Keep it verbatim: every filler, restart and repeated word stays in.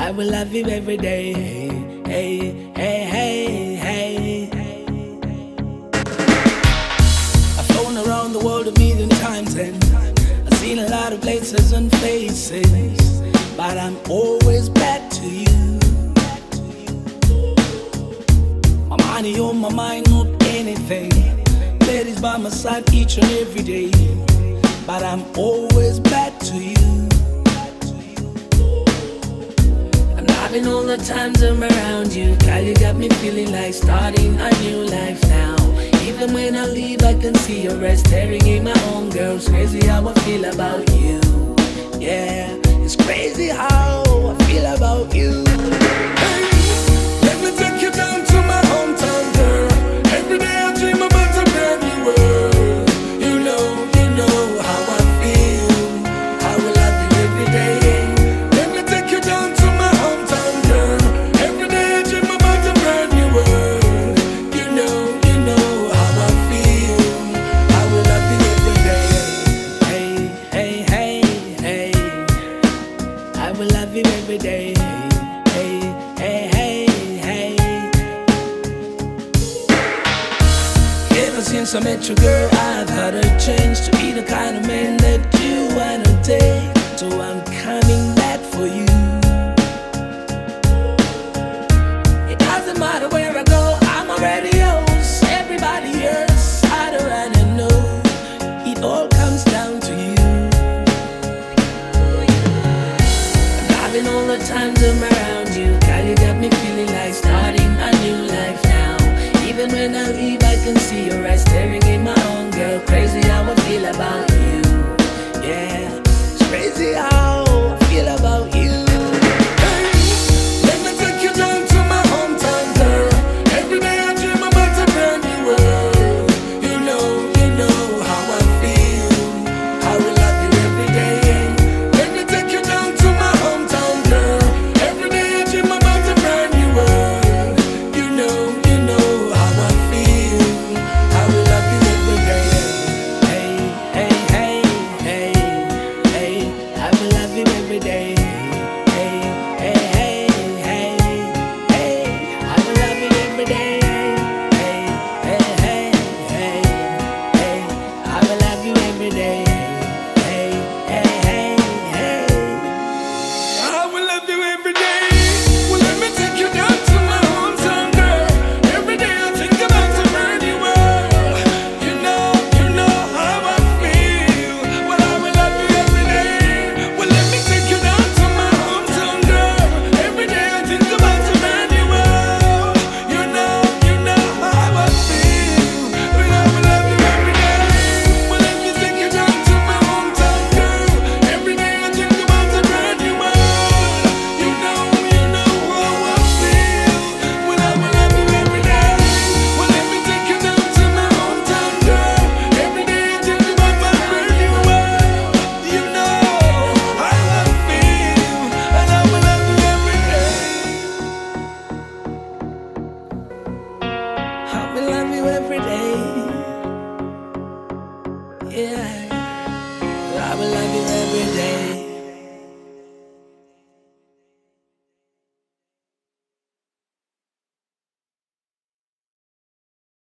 I will love you every day. Hey, hey, hey, hey, hey. I've flown around the world a million times and I've seen a lot of places and faces, but I'm always back to you. My money on my mind, not anything. Ladies by my side each and every day, but I'm always back to you. I'm loving all the times I'm around you. Girl, you got me feeling like starting a new life now. Even when I leave, I can see your eyes staring in my own. Girl, it's crazy how I feel about you. Yeah, it's crazy how I feel about you. Hey, let me take you down to my hometown, girl. Every day I dream about a brand new world. You know, you know how I feel. I will love you every day. Let me take you down to my hometown, girl. Every day I dream about a brand new world. You know, you know how I feel. I will love you every day. Hey, hey, hey, hey, I will love you every day. Hey, hey, hey, hey. Ever since I met you, girl, I've had a change to be the kind of man that you wanna take. So I'm coming back for you. It doesn't matter where I go, I'm already yours. Everybody else, I don't wanna know. It all comes down to you. Loving all the times I'm around you. Girl, you got me feeling like starting a new life now. Even when I leave, I can see your eyes staring in my own. Girl, crazy how I feel about you. Yeah, it's crazy how I feel about you. Hey, let me take you down to my hometown, girl. Every day I dream about a brand new world. You know, you know how I feel. I will love you every day. Let me take you down to my hometown, girl. Every day I dream about a brand new world. You know, you know how I feel. I will love you every day. Hey, hey, hey, hey, hey, I will love you every day. Hey, hey, hey, hey, hey, I will love you every day. Hey, hey, hey, hey, hey, I will love you every day.